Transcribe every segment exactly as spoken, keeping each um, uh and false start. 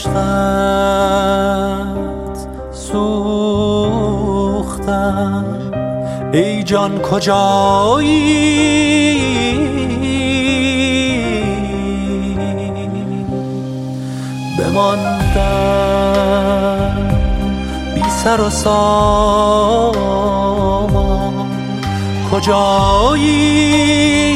عشقت سوختم ای جان کجایی؟ بماندم بی سر و سامان کجایی؟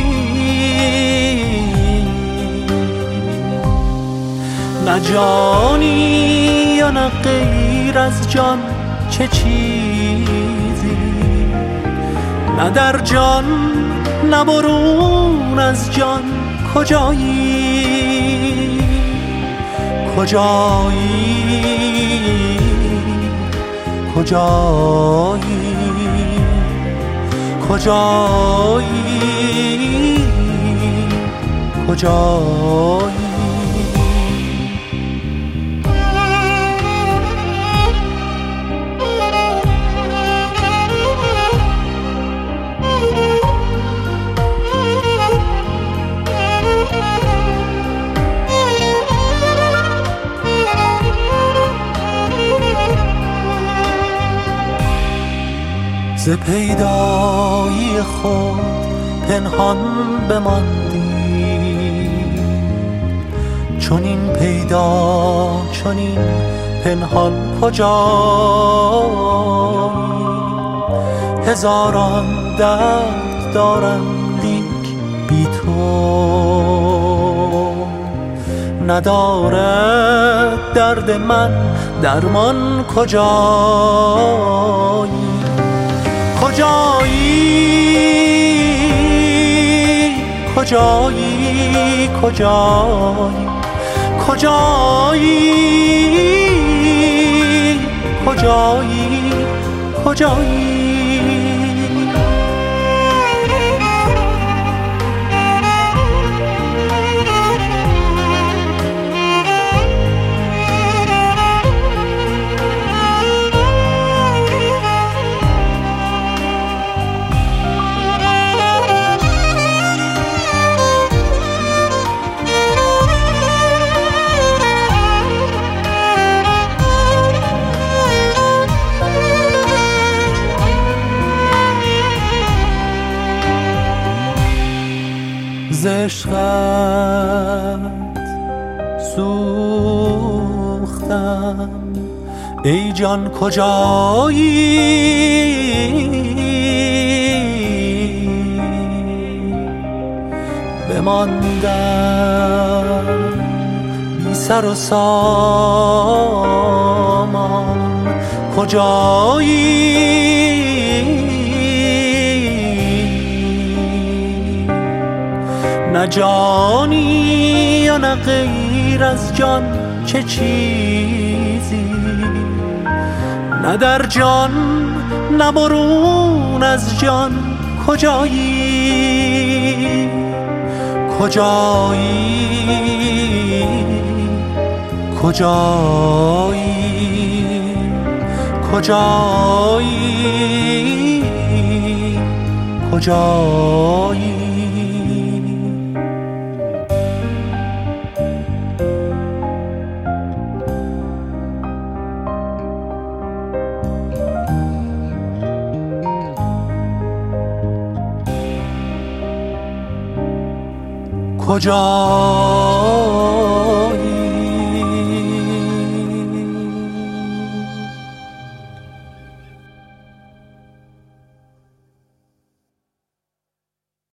نه جانی یا نه غیر از جان چه چیزی، نه در جان نه برون از جان کجایی؟ کجایی؟ کجایی؟ کجایی؟ کجایی؟ ز پیدایی خود پنهان بماندی، چون این پیدا چون این پنهان کجایی؟ هزاران درد دارم لیک بی تو، ندارد درد من درمان کجایی؟ کجایی؟ کجایی؟ کجایی؟ کجایی؟ کجایی؟ کجایی؟ ز عشقت سوختم ای جان کجایی؟ بماندم بی سر و سامان کجایی؟ نه جانی یا نه غیر از جان چه چیزی، نه در جان نه برون از جان کجایی؟ کجایی؟ کجایی؟ کجایی؟ کجایی؟ کجا